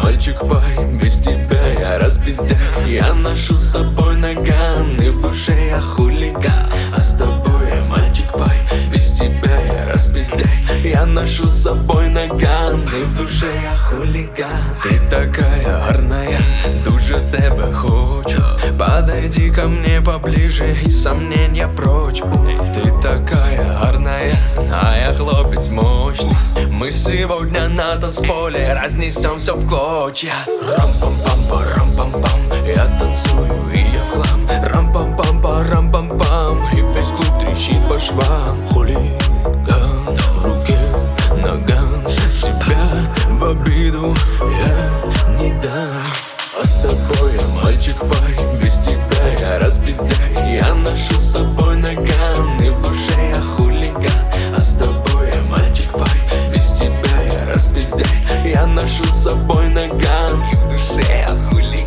мальчик пай, без тебя я распиздяй. Я ношу с собой наган, и в душе я хулиган. А с тобой я мальчик пай, без тебя я распиздяй. Я ношу с собой наган, і в душе я хулиган. Ты такая гарная, дуже тебе хочу. Подойди ко мне поближе и сомнения прочь. Ты такая гарная, а я хлопец мощный. Мы сегодня на танцполе разнесем все в клочья. Рам-пам-пам-парам-пам-пам, я танцую и я в хлам. Рам-пам-пам-парам-пам-пам, и весь клуб трещит по швам. Хулиган, в руке наган, тебя в обиду я не дам. А с тобой я мальчик пай, без тебя я распиздяй. Я ношу с собой наган, и в душе я хулиган. А с тобой я мальчик пай, без тебя я распиздяй. Я ношу с собой наган, и в душе я хулиган.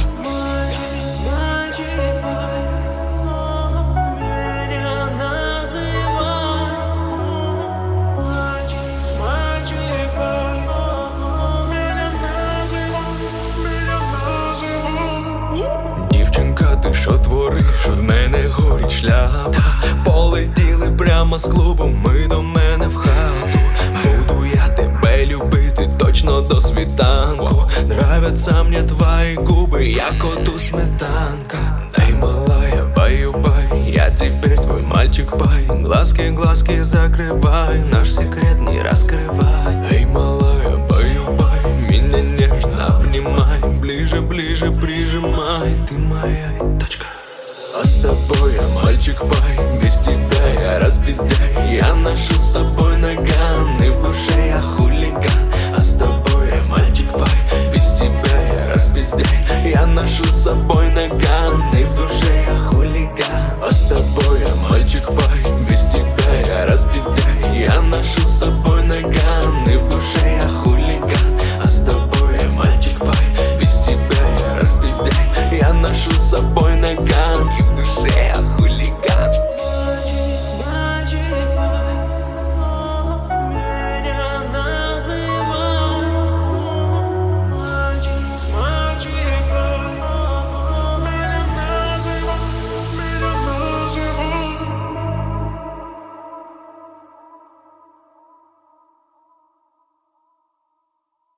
Дівчинка, ти що твориш? В мене горить шляпа. Полетіли прямо з клубу, ми до мене в хату. Буду я тебе любити точно до світанку. Нравятся мне твои губы, я коту сметанка. Эй, малая, баю-бай, я теперь твой мальчик-пай. Глазки закрывай, наш секрет не раскрывай. Эй, малая, баю-бай, меня нежно обнимай. Ближе, прижимай, ты моя точка. А с тобой я мальчик-пай, без тебя я распиздяй. Я ношу с собой